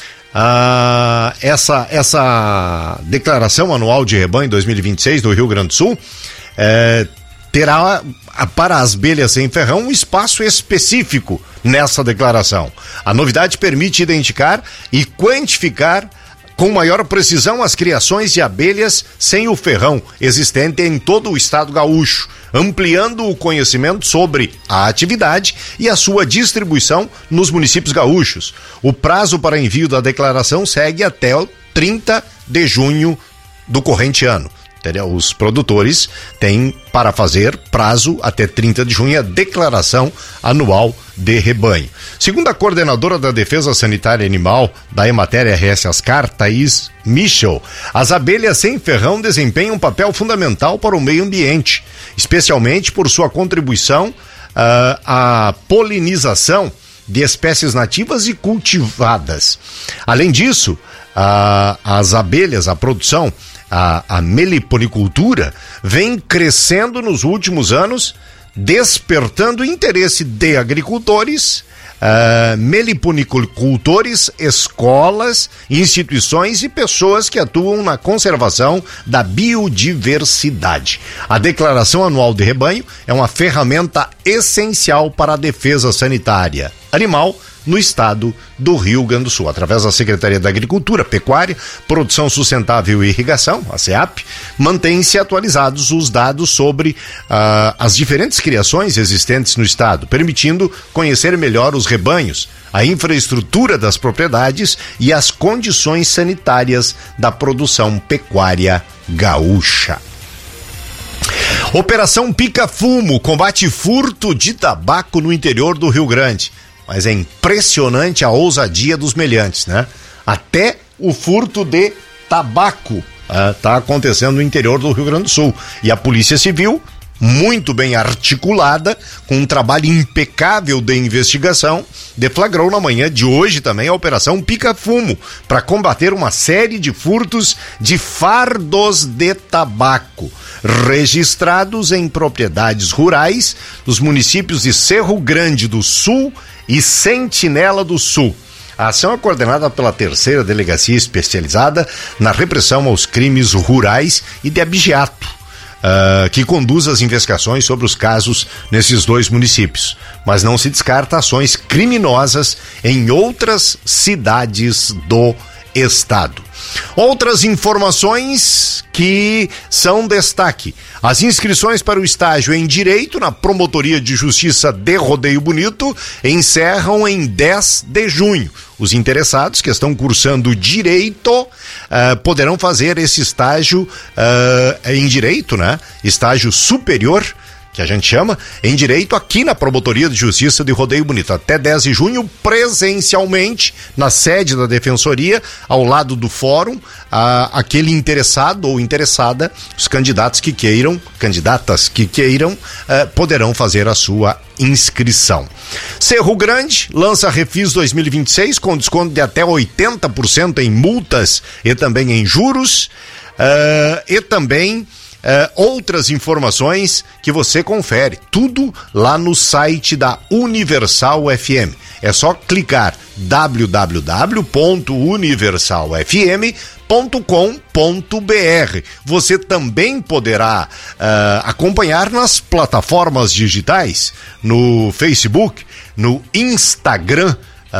Ah, essa, essa declaração anual de rebanho dois mil e vinte e seis do Rio Grande do Sul é, terá para as abelhas sem ferrão um espaço específico nessa declaração. A novidade permite identificar e quantificar com maior precisão as criações de abelhas sem o ferrão existente em todo o estado gaúcho, ampliando o conhecimento sobre a atividade e a sua distribuição nos municípios gaúchos. O prazo para envio da declaração segue até o trinta de junho do corrente ano. Os produtores têm para fazer prazo até trinta de junho a declaração anual de rebanho. Segundo a coordenadora da Defesa Sanitária Animal da Emater R S Ascar, Thaís Michel, as abelhas sem ferrão desempenham um papel fundamental para o meio ambiente, especialmente por sua contribuição uh, à polinização de espécies nativas e cultivadas. Além disso, a, as abelhas, a produção, a, a meliponicultura, vem crescendo nos últimos anos, despertando interesse de agricultores, Uh, meliponicultores, escolas, instituições e pessoas que atuam na conservação da biodiversidade. A Declaração Anual de Rebanho é uma ferramenta essencial para a defesa sanitária animal no estado do Rio Grande do Sul, através da Secretaria da Agricultura, Pecuária, Produção Sustentável e Irrigação, a SEAP, mantêm-se atualizados os dados sobre uh, as diferentes criações existentes no estado, permitindo conhecer melhor os rebanhos, a infraestrutura das propriedades e as condições sanitárias da produção pecuária gaúcha. Operação Pica Fumo combate furto de tabaco no interior do Rio Grande. Mas é impressionante a ousadia dos meliantes, né? Até o furto de tabaco está uh, acontecendo no interior do Rio Grande do Sul. E a Polícia Civil, muito bem articulada, com um trabalho impecável de investigação, deflagrou na manhã de hoje também a Operação Pica Fumo, para combater uma série de furtos de fardos de tabaco, registrados em propriedades rurais dos municípios de Cerro Grande do Sul e Sentinela do Sul. A ação é coordenada pela terceira Delegacia Especializada na Repressão aos Crimes Rurais e de Abigeato, uh, que conduz as investigações sobre os casos nesses dois municípios. Mas não se descarta ações criminosas em outras cidades do estado. Outras informações que são destaque: as inscrições para o estágio em Direito na Promotoria de Justiça de Rodeio Bonito encerram em dez de junho. Os interessados que estão cursando Direito uh, poderão fazer esse estágio uh, em Direito, né? Estágio superior, que a gente chama, em Direito aqui na Promotoria de Justiça de Rodeio Bonito, até dez de junho, presencialmente, na sede da Defensoria, ao lado do fórum, a, aquele interessado ou interessada, os candidatos que queiram, candidatas que queiram, eh, poderão fazer a sua inscrição. Cerro Grande lança Refis dois mil e vinte e seis com desconto de até oitenta por cento em multas e também em juros, uh, e também Uh, outras informações que você confere, tudo lá no site da Universal F M. É só clicar w w w ponto universal f m ponto com ponto b r. Você também poderá uh, acompanhar nas plataformas digitais, no Facebook, no Instagram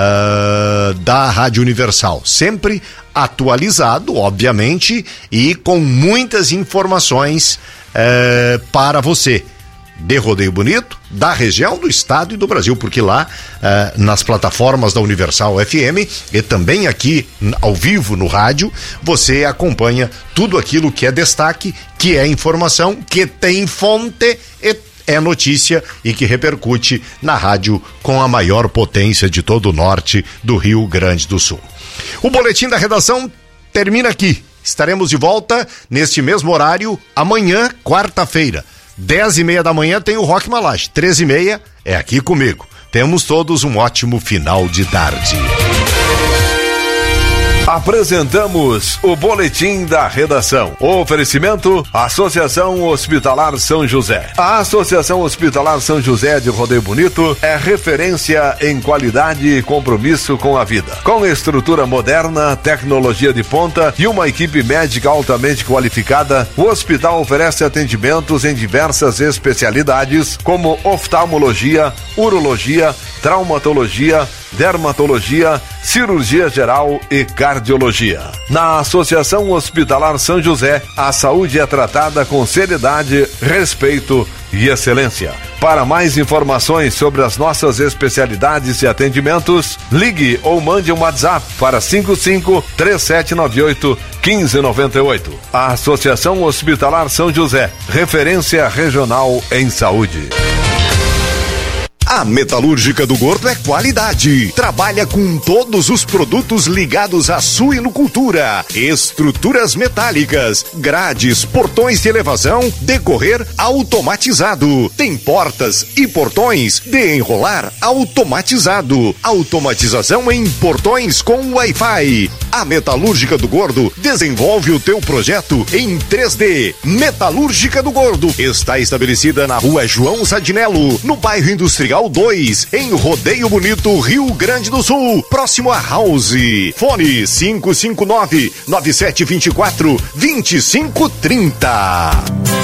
Uh, da Rádio Universal, sempre atualizado, obviamente, e com muitas informações uh, para você de Rodeio Bonito, da região, do estado e do Brasil, porque lá uh, nas plataformas da Universal F M e também aqui ao vivo no rádio, você acompanha tudo aquilo que é destaque, que é informação, que tem fonte e é notícia e que repercute na rádio com a maior potência de todo o norte do Rio Grande do Sul. O Boletim da Redação termina aqui. Estaremos de volta neste mesmo horário amanhã, quarta-feira. Dez e meia da manhã tem o Rock Malage. Treze e meia é aqui comigo. Temos todos um ótimo final de tarde. Apresentamos o Boletim da Redação. O oferecimento: Associação Hospitalar São José. A Associação Hospitalar São José de Rodeio Bonito é referência em qualidade e compromisso com a vida. Com estrutura moderna, tecnologia de ponta e uma equipe médica altamente qualificada, o hospital oferece atendimentos em diversas especialidades como oftalmologia, urologia, traumatologia, dermatologia, cirurgia geral e cardiologia. Na Associação Hospitalar São José, a saúde é tratada com seriedade, respeito e excelência. Para mais informações sobre as nossas especialidades e atendimentos, ligue ou mande um WhatsApp para cinco cinco, três sete nove oito, um cinco nove oito. A Associação Hospitalar São José, referência regional em saúde. A Metalúrgica do Gordo é qualidade. Trabalha com todos os produtos ligados à suinocultura, estruturas metálicas, grades, portões de elevação, decorrer automatizado. Tem portas e portões de enrolar automatizado. Automatização em portões com Wi-Fi. A Metalúrgica do Gordo desenvolve o teu projeto em três D. Metalúrgica do Gordo está estabelecida na rua João Sadinello, no bairro Industrial dois, em Rodeio Bonito, Rio Grande do Sul, próximo a House. Fone cinco cinco nove, nove sete dois quatro, dois cinco três zero.